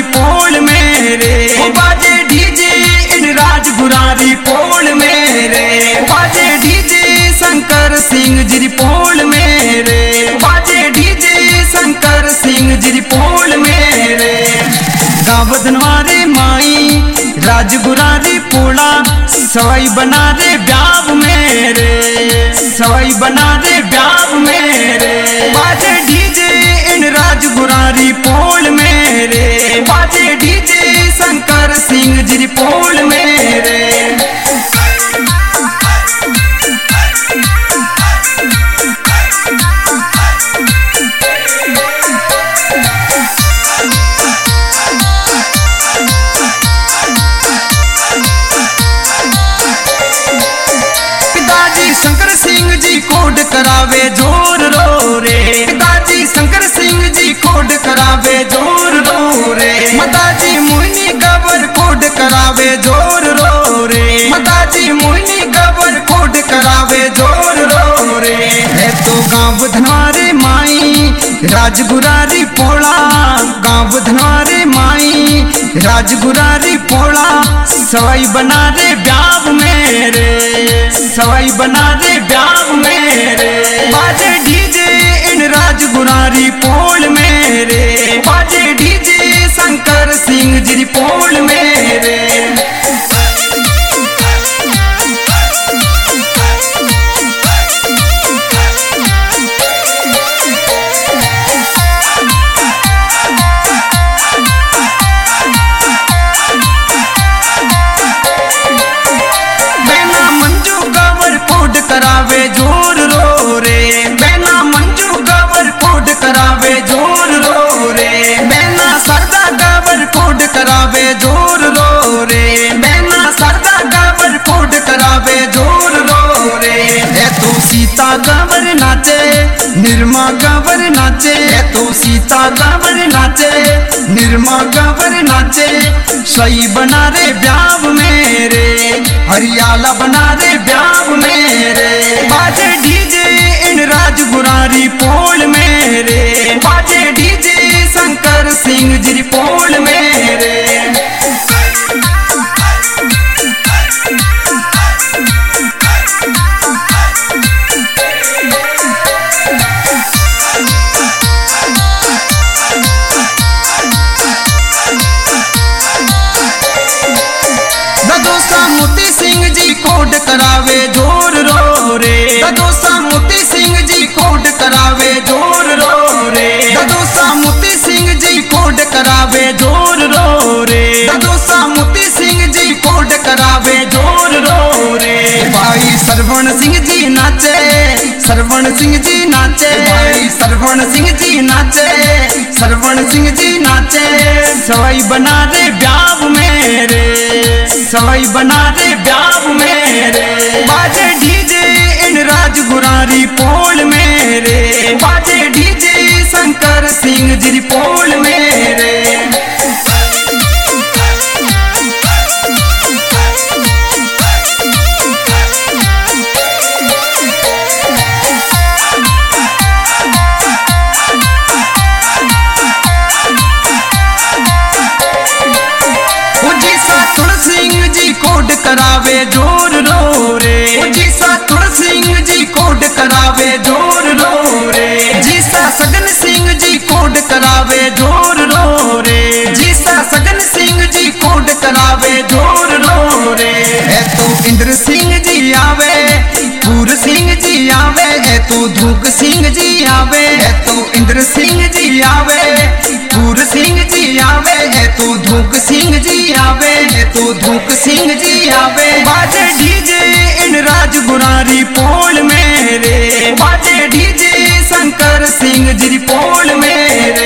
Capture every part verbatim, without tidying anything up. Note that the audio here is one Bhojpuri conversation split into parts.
पोल मेरे, बाजे डीजे इन राजगुरारी पोल मेरे, बाजे डीजे शंकर सिंह जी पोल मेरे, बाजे डीजे शंकर सिंह जी पोल मेरे। गाँव धनवारे माई राजगुरारी पोला, सवाई बना दे ब्याह मेरे, सवाई बना दे ब्याह मेरे, बाजे डीजे इन राजगुरारी पोल मेरे, बाजे डीजे शंकर सिंह जी पोल मेरे। शंकर सिंह जी कोड करावे जोर रो रे, पिताजी शंकर सिंह जी कोड करावे जोर रो रे, माताजी मोहिनी गबर कोड करावे जोर रो रे, माताजी मोहिनी गबर कोड करावे जोर रो रे। है तो गाँव धनवारे माई राजगुरारी पोला, गाँव धनवारे माई राजगुरारी पोला, सवाई बना दे ब्याह मेरे, सवाई बना दे ब्याह मेरे, बाजे डीजे इन राजगुरारी पोल मेरे, बाजे डीजे शंकर सिंह जी पोल मेरे। करावे जोर रो रे, बैना मंजू गवर कोड करावे जोर रो रे, बैना सरदा गवर कोड करावे जोर रो रे, बैना सरदा गवर कोड करावे जोर रो रे। है तो सीता गवर नाचे निर्मा गवर नाचे, है तो सीता गवर नाचे निर्मा गवर नाचे, सही बना रे ब्याह मेरे, हरियाला बना रे ब्याह मेरे, बाजे डीजे इन राजगुरारी पोल मेरे, बाजे डीजे शंकर सिंह जी पोल मेरे। ददोसा मोती सिंह जी कोड करावे जोर रो रे, ददोसा मोती सिंह जी कोड करावे जोर रो रे, ददोसा मोती सिंह जी कोड करावे जोर रो रे, ददोसा मोती सिंह जी कोड करावे जोर रो रे। भाई सरवण सिंह जी नाचे, सरवण सिंह जी नाचे, भाई सरवण सिंह जी नाचे, सरवण सिंह जी नाचे, सवाई बना दे ब्याह मेरे, सवाई बना दे ब्याह मेरे, बाजे डीजे इन राजगुरारी पोल मेरे, बाजे डीजे शंकर सिंह जी पोल मेरे। सिंह जी कोड करावे जोर रो रे, जीसा तुड़ सिंह जी कोड करावे जोर रो रे, जीसा सगन सिंह जी कोड करावे जोर रो रे, जीसा सगन सिंह जी कोड करावे जोर रो रे। है तो इंद्र सिंह जी आवे, पूर सिंह जी आवे, है तो धूक सिंह जी आवे, है तो इंद्र सिंह जी आवे, पूर सिंह जी आवे, है तो धूक सिंह जी आवे, है तो धूक सिंह जी आवे, बाजे डीजे इन राजगुरारी पोल मेरे, बाजे डीजे शंकर सिंह जी पोल मेरे।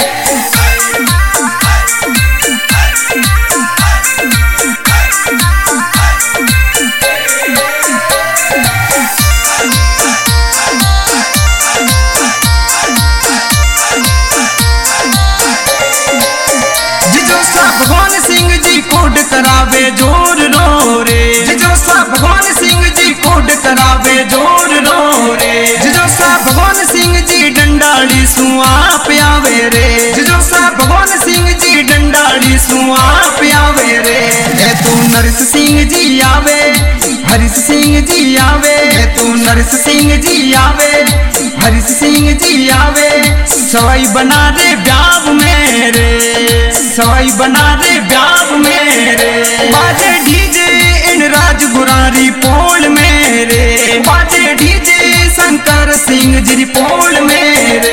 भगवान सिंह जी कोड करावे जोर रो रे, जिजोसा भगवान सिंह जी कोड करावे जोर रो रे, जिजोसा भगवान सिंह जी डंडाली सुआ प्यावे रे, जिजोसा भगवान सिंह जी डंडाली कतनी सुआ प्यावे रे। ए तू नरस सिंह जी आवे, हरीश सिंह जी आवे, ए तू नरस सिंह जी आवे, हरीश सिंह जी आवे। सवाई बना रे ब्याव मेरे, सवाई बना रे ब्याव मेरे। बाजे डीजे इन राजगुरारी पोल मेरे, बाजे डीजे शंकर सिंह जी पोल मेरे।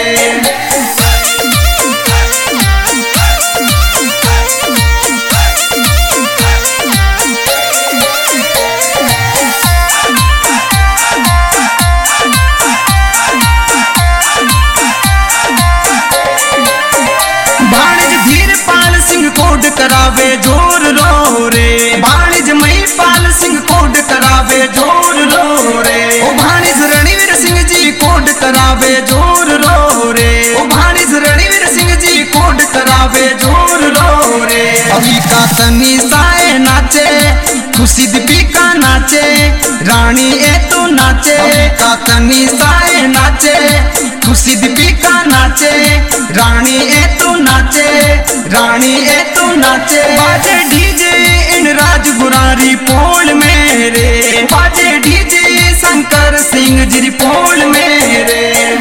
भाणिज धीरपाल सिंह कोड करावे जोर रो रे, भाणिज महिपाल सिंह कोड करावे जोर रो रे। ओ भाणिज रणवीर सिंह जी कोड करावे जोर रो रे, ओ भाणिज रणवीर सिंह जी कोड करावे जोर रो रे। अभी का तनी साए नाचे, खुशी दीपिका नाचे, रानी ए तू नाचे। अभी का तनी साए नाचे, खुशी दीपिका नाचे, रानी ए तू नाचे, रानी ए तू नाचे। बाजे डीजे इन राजगुरारी पोल मेरे, बाजे डीजे शंकर सिंह जी पोल मेरे।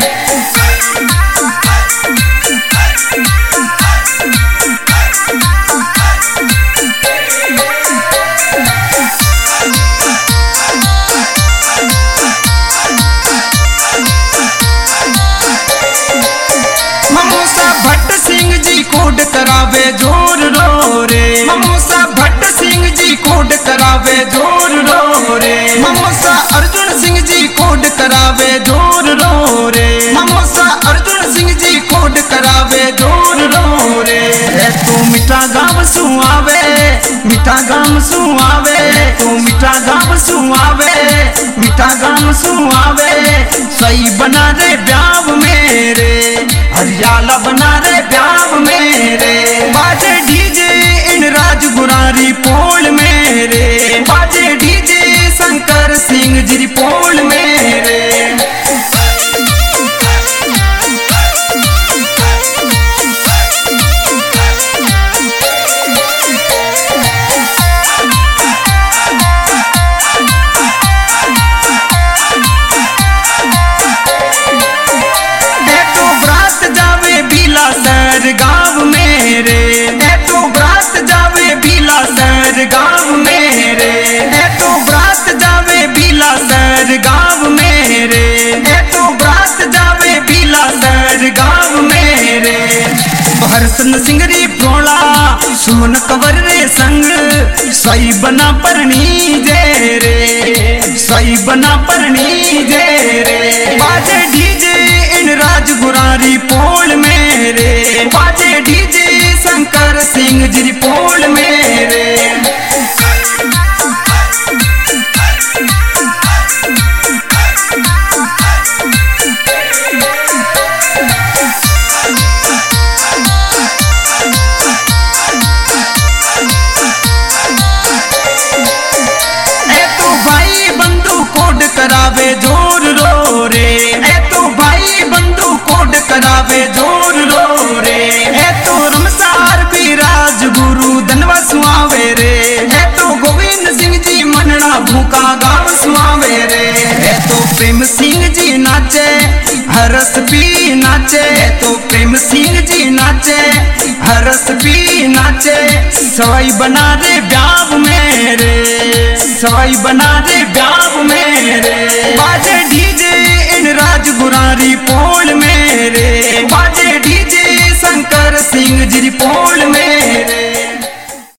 ममूसा भट्ट सिंह जी कोड करावे जोर रो रे, ममूसा भट्ट सिंह जी कोड करावे जोर रो रे। ममूसा अर्जुन सिंह जी कोड करावे जोर रो रे, ममूसा अर्जुन सिंह जी कोड करावे जोर रो रे। ए तू मीठा गाँव सुआवे, मीठा गाँव सुआवे, तू मीठा गाँव सुआवे, मीठा गाँव सुआवे। सही बना रे ब्याव मेरे, हरियाला बना रे ब्याव मेरे। बाजे डीजे इन राजगुरारी पोल मेरे, बाजे डीजे शंकर सिंह जी पोल मेरे। गाँव मेरे, ए तो ब्रात जावे बीला सर गाँव मेरे, ए तो ब्रात जावे बीला सर गाँव मेरे, ए तो ब्रात जावे बीला सर गाँव मेरे। हरसन सिंगरी प्रोला सुमन कवर रे संग, सही बना परनी जे रे, सही बना परनी जे रे। बाजे डीजे इन राजगुरारी पोल मेरे, बाजे डीजे शंकर सिंह जी पोल मेरे। ए तो भाई बंधु कोड करावे जोर रो रे, ए तो भाई बंधु कोड करावे जोर रो रे। ए तो रमसार भी राजगुरु धनवा सुआवे रे, ए तो गोविंद सिंह जी मनना भूखा गाँव सुआवे रे। ए तो प्रेम सिंह जी नाचे, हरस पी नाचे, ए तो प्रेम सिंह जी नाचे, हरस पी नाचे। सवाई बना रे ब्याव मेरे, सवाई बना रे ब्याव मेरे। बाजे